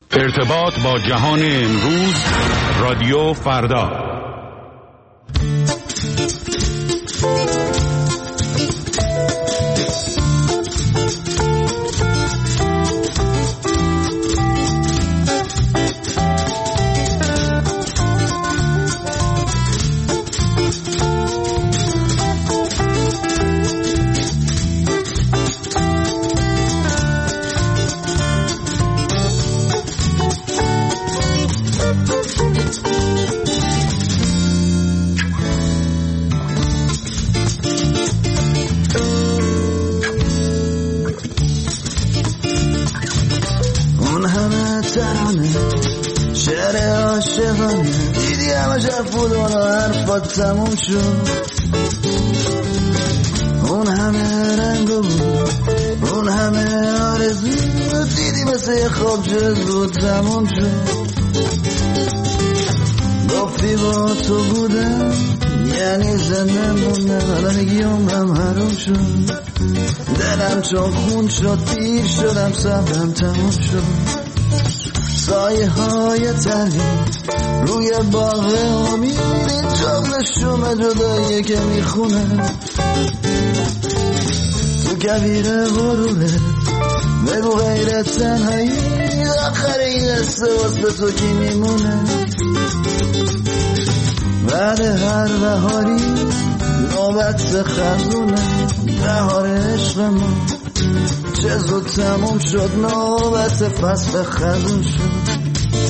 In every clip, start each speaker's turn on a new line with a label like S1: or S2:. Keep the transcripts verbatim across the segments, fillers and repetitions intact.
S1: ارتباط با جهان امروز، رادیو فردا.
S2: تموم شد اون همه رنگ بود، اون همه آرزو دیدی مثل خواب چه زود تموم شد. گفتی با تو بودم یعنی زنده موندم، حالا میگی عمرم حروم شد. دلم چون خون شد پیر شدم، صبرم تموم شد. سایه های تلی روی باغ امید، جغل شوم جدایی که میخونه تو کبیر غروره. بگو غیر تنهایی آخر این قصه واسه تو کی میمونه. بعد هر بهاری نوبت خزونه، بهار عشق ما چه زود تموم شد، نوبت فصل خزون شد.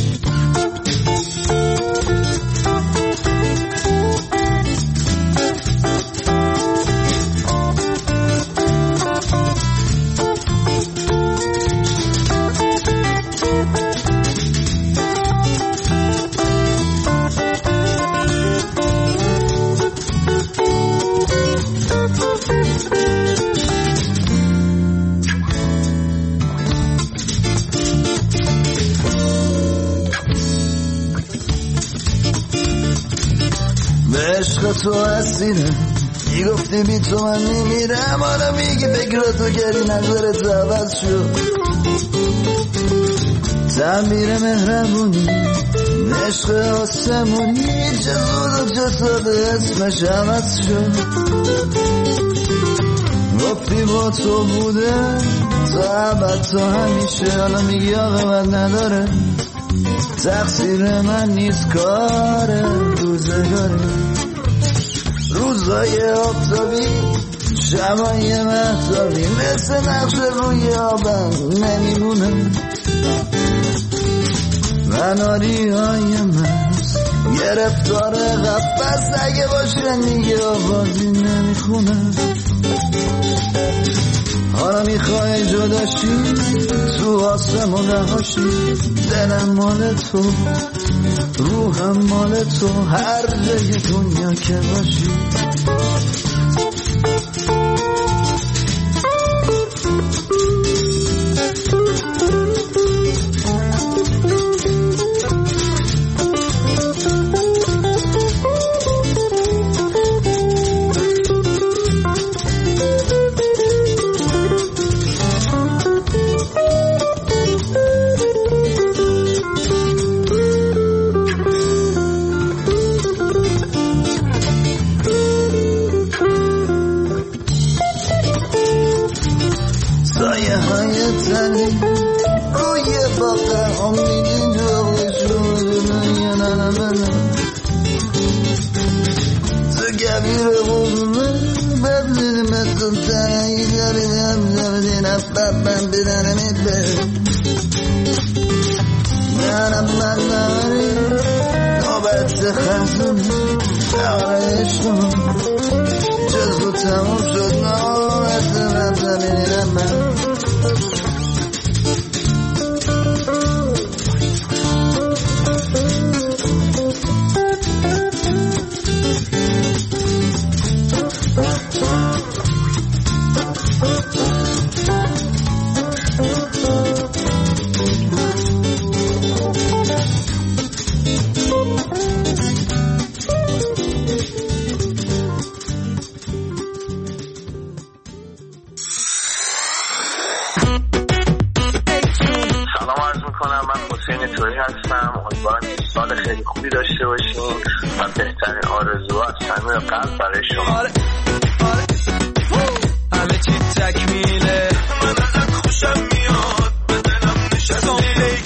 S2: تو اسیرم میگفتی بی تو من میمیرم، حالا میگی فکر تو کردی نظرت عوض شد. تعمیر مهربونی عشق آسمونی چه زود و چه ساده اسمش عوض شد. گفتی با تو بوده تا ابد تا همیشه، حالا میگی عاقبت نداره. تقصیر من نیست کار روزگاره. روزای آفتابی شبای مهتابی مثل نقش روی آبم نمیمونه. مناری های مست گرفتار قفص اگه باشه دیگه آوازی نمیخونه. حالا میخوای جداشی تو آسمون رهاشی، دلم مال تو روحم مال تو، هر جای دنیا که باشی.
S3: سلام عرض میکنم. من حسین تویی هستم. امیدوارم که سال خیلی خوبی داشته باشین و بهترین آرزوها از صمیم قلب برای شما.
S4: آره آره همه چی تکمیله، من ازت خوشم میاد، به دلم نشستی.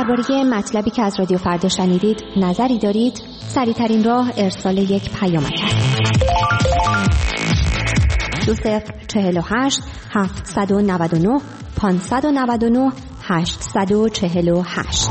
S5: درباره مطلبی که از رادیو فردا شنیدید نظری دارید؟ سریع‌ترین راه ارسال یک پیامک است. دو صفر چهل و هشت هفتصد و نود و نه پانصد و نود و نه هشتصد و چهل و هشت.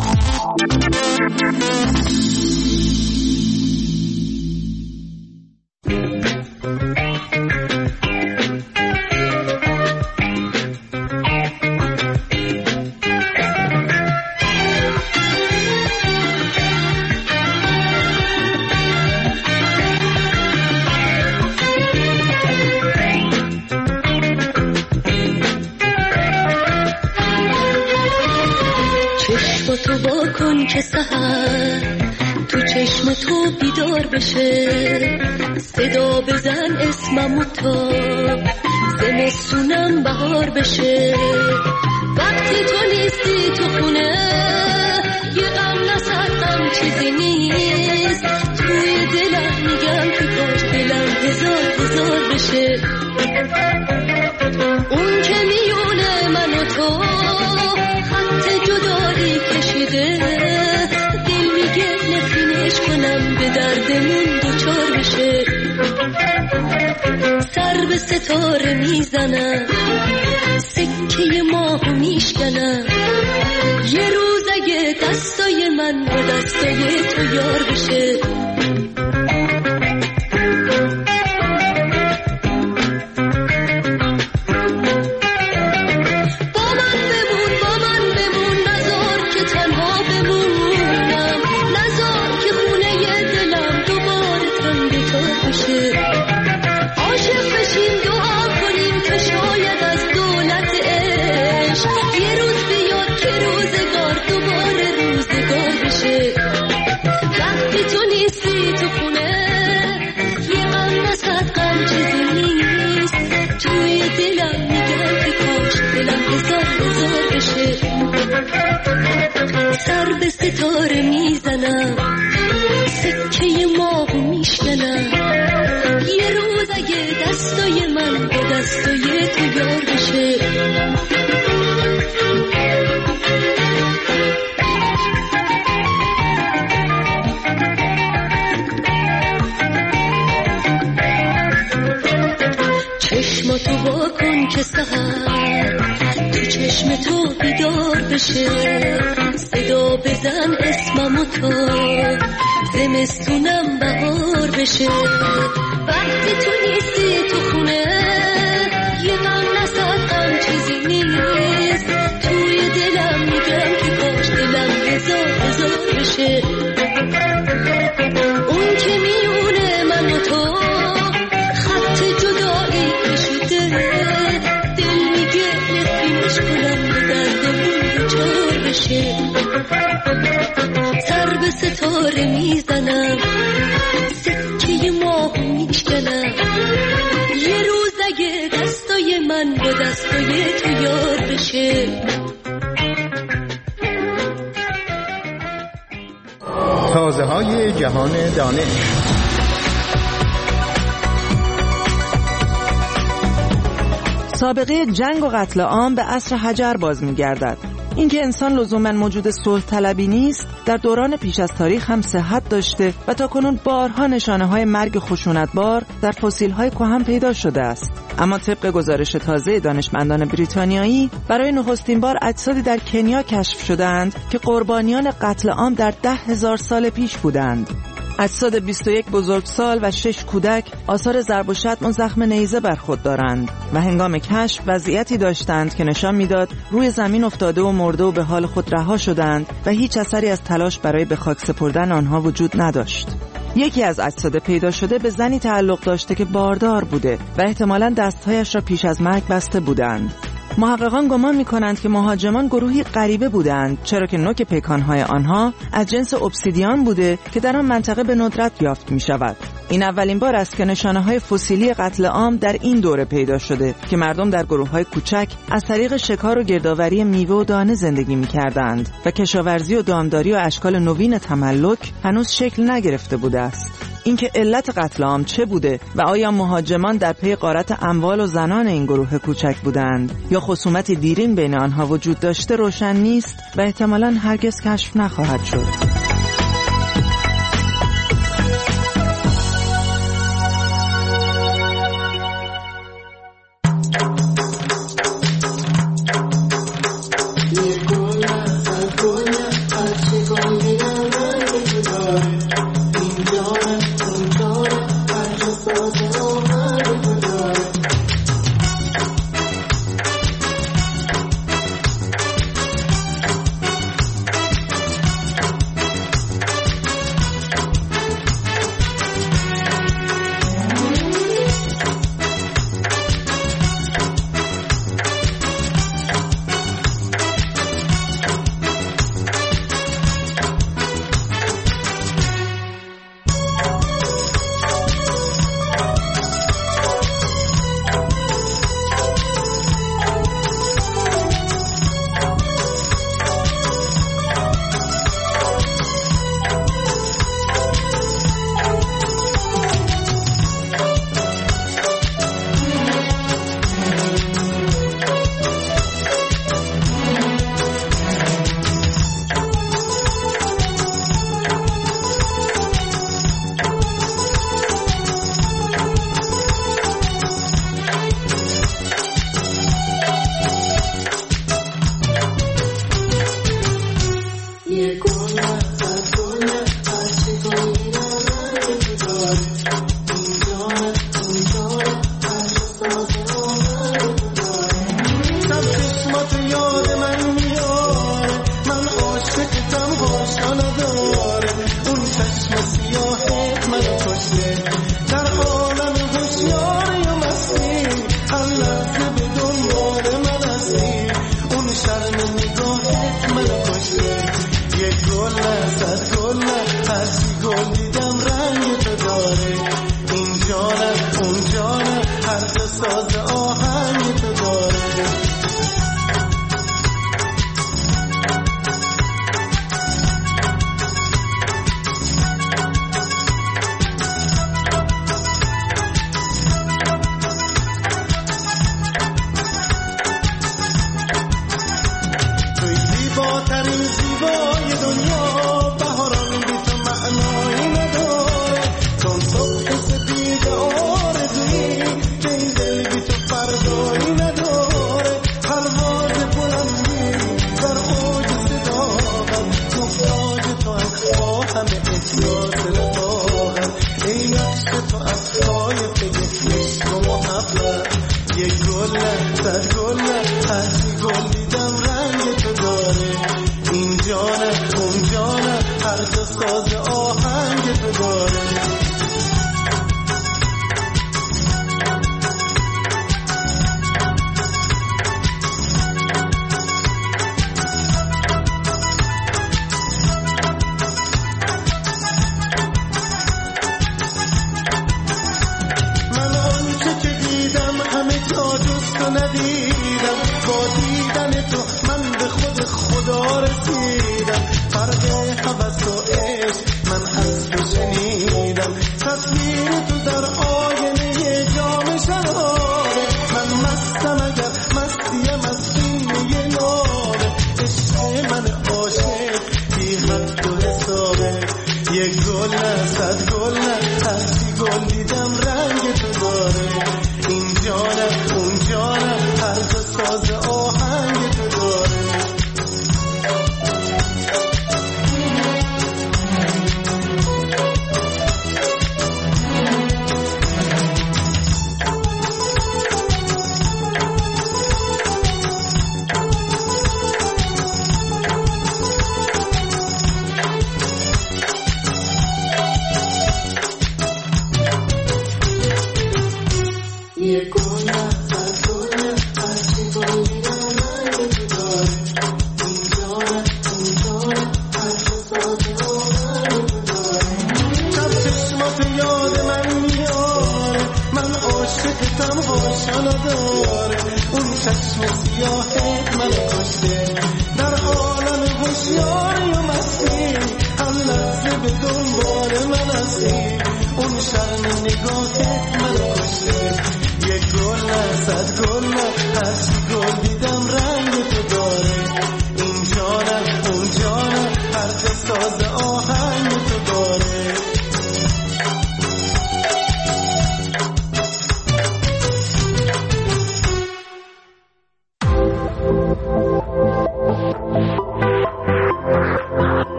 S6: تو با کن که سحر تو چشم تو بیدار بشه، صدا بزن اسممو تا زمستونم بهار بشه. وقتی تو نیستی تو خونه یه غم نصد غم چیزی نیست، توی دلم میگم که کاش دلم هزار هزار بشه. اون که میونه من و تو خط جدایی کشیده، دل میگه نفرینش کنم به دردمون دوچار بشه. سر به ستاره میزنم، سکه ماهو میشکنم، یه روز اگه دستای من با دستای تو یار بشه. سر به ستاره میزنم، سکه ماهو میشکنم، یه روز اگه دستای من با دستای تو یار بشه. چشماتو با کن که سحر تو چشم تو بیدار بشه، صدا بزن اسممو تا زمستونم بهار بشه. وقتی تو نیستی تو خونه یه غم نصد غم چیزی نیست، توی دلم میگم که کاش دلم هزار هزار بشه. اون که میونه من و تو خط جدایی کشیده، دل میگه نفرینش کنم به دردمون دوچار بشه. سر به ستاره میزنم، سکه ماهو میشکنم، یه روز اگه دستای من با دستای تو یار بشه.
S7: تازه های جهان دانش.
S8: سابقه جنگ و قتل عام به عصر حجر باز می‌گردد. اینکه انسان لزوماً موجود صلح طلبی نیست، در دوران پیش از تاریخ هم صحت داشته و تاکنون بارها نشانه‌های مرگ خشونتبار در فسیل‌های کهن پیدا شده است. اما طبق گزارش تازه دانشمندان بریتانیایی، برای نخستین بار اجسادی در کنیا کشف شدند که قربانیان قتل عام در ده هزار سال پیش بودند. اجساد بیست و یک بزرگسال و شش کودک آثار ضرب و شتم و زخم نیزه بر خود دارند و هنگام کشف وضعیتی داشتند که نشان میداد روی زمین افتاده و مرده و به حال خود رها شدند و هیچ اثری از تلاش برای به خاک سپردن آنها وجود نداشت. یکی از اجساد پیدا شده به زنی تعلق داشته که باردار بوده و احتمالاً دستهایش را پیش از مرگ بسته بودند. محققان گمان می‌کنند که مهاجمان گروهی غریبه بودند، چرا که نوک پیکان‌های آنها از جنس obsidian بوده که در آن منطقه به ندرت یافت می‌شود. این اولین بار است که نشانه‌های فسیلی قتل عام در این دوره پیدا شده که مردم در گروه‌های کوچک از طریق شکار و گردآوری میوه و دانه زندگی می‌کردند و کشاورزی و دامداری و اشکال نوین تملک هنوز شکل نگرفته بوده است. اینکه علت قتل عام چه بوده و آیا مهاجمان در پی غارت اموال و زنان این گروه کوچک بودند یا خصومتی دیرین بین آنها وجود داشته روشن نیست و احتمالاً هرگز کشف نخواهد شد.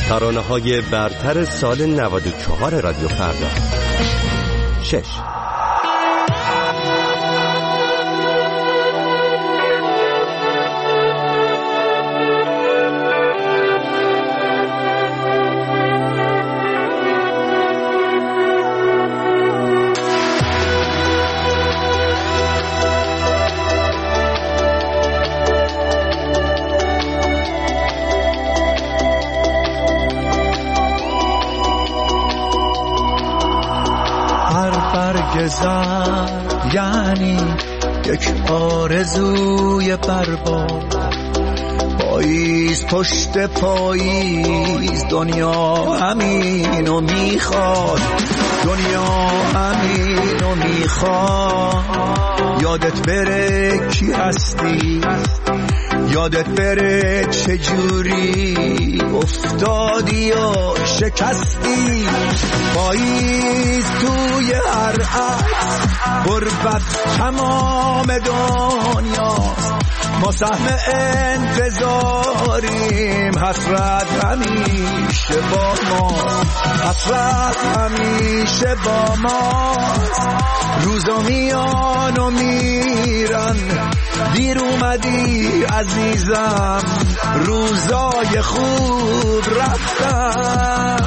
S9: ترانه‌های برتر سال نود و چهار رادیو فردا. شش.
S10: زر یعنی یک آرزوی برباد، پاییز پشت پاییز دنیا همینو میخواد، دنیا همینو میخواد. یادت بره کی هستی، یادت بره چجوری افتادی و شکستی. پاییز توی هر عکس غربت تمام دنیاست، ما سهم انتظاریم، حسرت همیشه با ما، حسرت همیشه با ماست. روزا میان و میرن، دیر اومدی عزیزم، روزای خوب رفتن.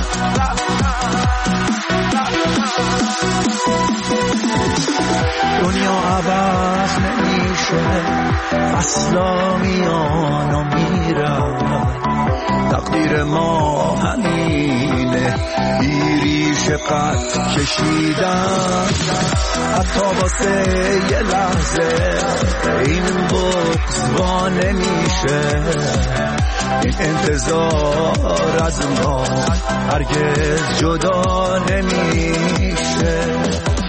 S10: دنیا عوض نمیشه، فصلا میان و میرن، تقدیر ما همینه، بیریش قد کشیدن. حتی واسه یه لحظه این بغض وا نمیشه، این انتظار از ما هرگز جدا نمیشه.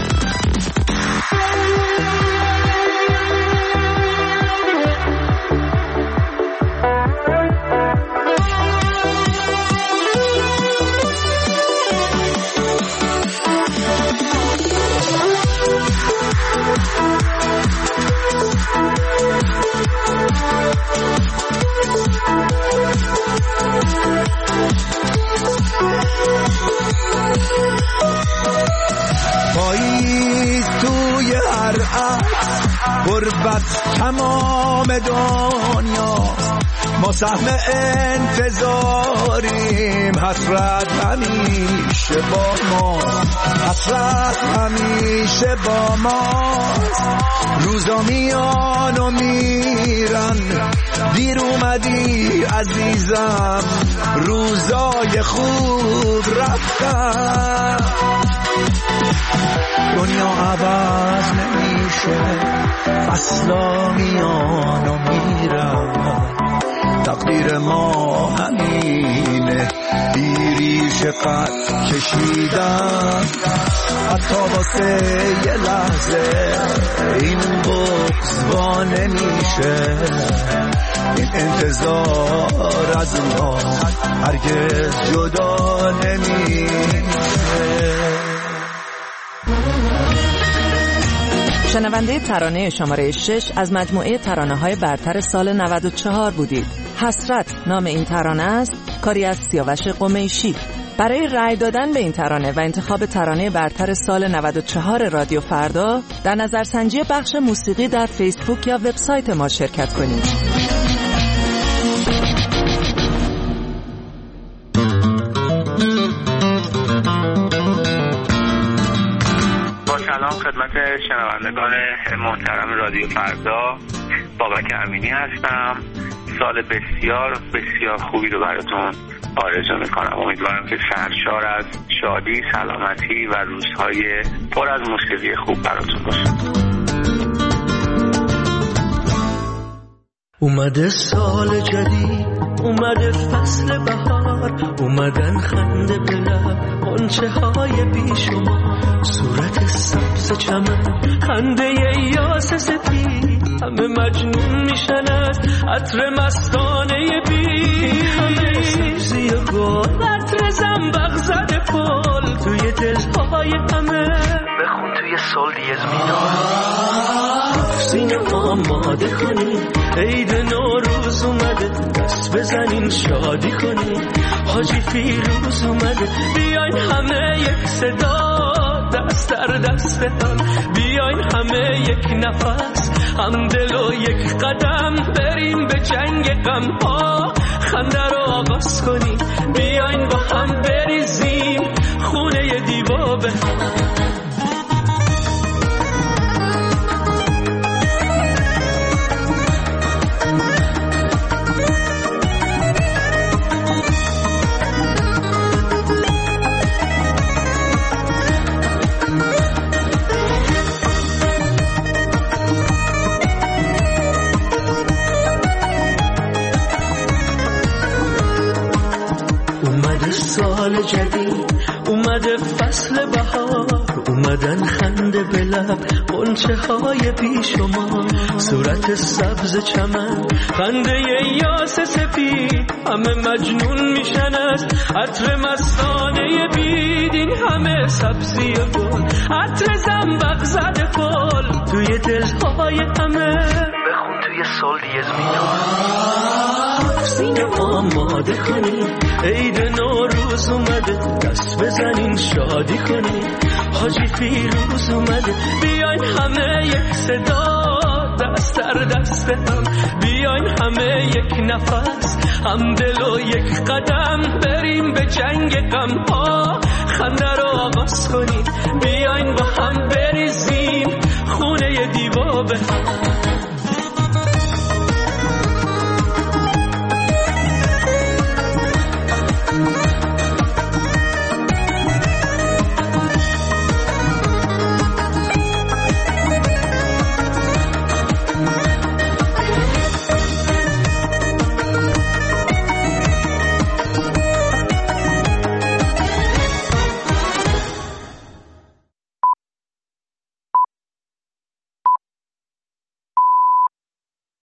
S10: پاییز توی هر عکس غربت تمام دنیاست، ما سهم انتظاریم، حسرت همیشه با ما، حسرت همیشه با ماست. روزا میان و میرن، دیر اومدی عزیزم، روزای خوب رفتن. دنیا عوض نمیشه، فصلا میان و میرن، تقدیر ما همینه، بیریش قد کشیدن. حتی واسه یه لحظه این بغض وا نمیشه، این انتظار از ما هرگز جدا نمیشه.
S8: شنونده ترانه شماره شش از مجموعه ترانه‌های برتر سال نود و چهار بودید. حسرت نام این ترانه است، کاری از سیاوش قمیشی. برای رأی دادن به این ترانه و انتخاب ترانه برتر سال نود و چهار رادیو فردا در نظرسنجی بخش موسیقی در فیسبوک یا وبسایت ما شرکت کنید.
S3: خدمت شنوندگان محترم رادیو فردا، بابک امینی هستم. سال بسیار بسیار خوبی رو براتون آرزو میکنم. امیدوارم که سرشار از شادی، سلامتی و روزهای پر از موسیقی خوب براتون باشه.
S10: اومده سال جدید، اومده فصل بهار، اومدن خنده به لب، غنچه های بیشمار، صورت سبز چمن، خنده یاس سفید، همه مجنون میشن از عطر مستانه بی، همه سبزی و گل، عطر زنبق زده پل توی دلهای همه، بخون توی سول دیز میدان، سینه سینه آماده کنیم، عید نوروز اومده دست بزنین شادی کنیم، حاجی فیروز اومده بیاین همه یک صدا دست در دست هم، بیاین همه یک نفس هم دل و یک قدم بریم به جنگ غم ها، خنده رو آغاز کنیم، بیاین با هم بریزیم خونه دیوا به هم. سال جدید اومده فصل بهار، اومدن خنده به لب غنچه های بیشمار، صورت سبز چمن خنده یاس سفید، همه مجنون میشن از عطر مستانه بید، این همه سبزی گل عطر زنبق زده فل توی دلهای همه، بخون توی سال دیز میاد، سینه آماده کنیم، عید نوروز اومده دست بزنین شادی کنیم، حاجی فیروز اومده بیاین همه یک صدا دست در دست هم، بیاین همه یک نفس هم دل و یک قدم بریم به جنگ غم ها، خنده رو آغاز کنیم، بیاین با هم بریزیم خونه دیوا به هم.